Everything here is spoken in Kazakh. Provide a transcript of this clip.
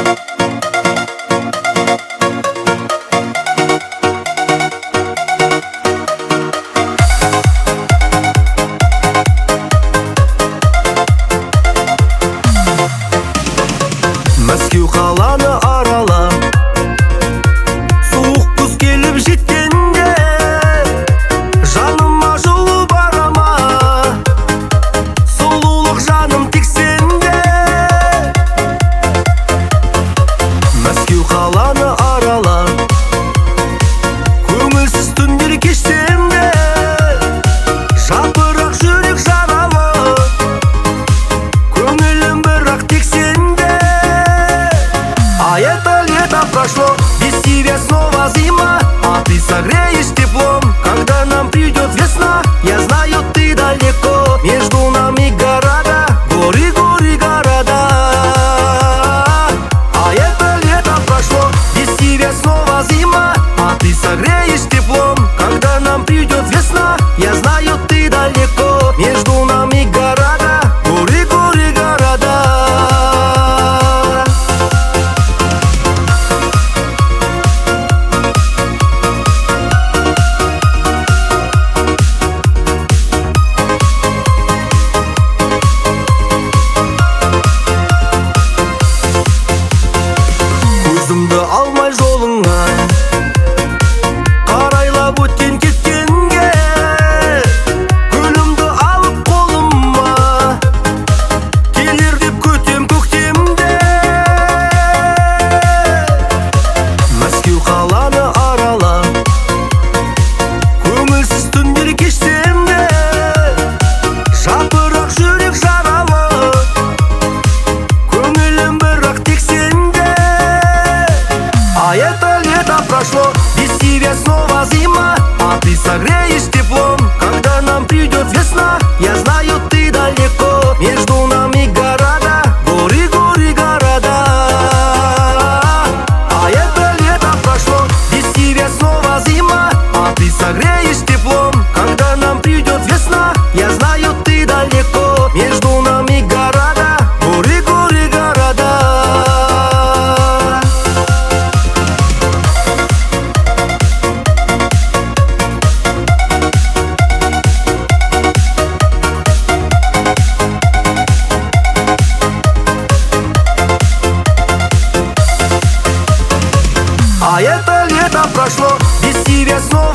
Мәскеу қаланы аралап, суық күз келіп жеткенде, жаныма жылу бара ма, сұлулық жаным тек сенде. Мәскеу қаланы аралап, көңілсіз түндер кешсем де, жапырақ жүрек жаралы, көңілім бірақ тек сенде. А это лето прошло, без тебя снова зима, а ты согреешь теплом, когда нам придет весна. Я знаю, ты далеко, между нами города, горы, горы, города. А это лето прошло, без тебя снова зима, а ты согреешь теплом, когда нам придет весна. Я знаю, ты далеко, между нами города, горы, горы, города. Көзімді алмай жолыңа қарайлап өткен кеткенге, гүлімді алып қолыма келер деп күтем көктемде. Мәскеу қаланы аралап, көңілсіз түндер кешсем де, жапырақ жүрек жаралы, көңілім бірақ тек сенде. А это лето прошло, без тебя снова зима, а ты согреешь теплом, когда нам придет весна. Я знаю, ты далеко, между нами города, горы, горы, города. А это лето прошло, без тебя снова зима, а ты согреешь теплом, когда нам придет весна. Я знаю, ты далеко, между нами города, горы, горы, города. А это лето прошло, без тебя снова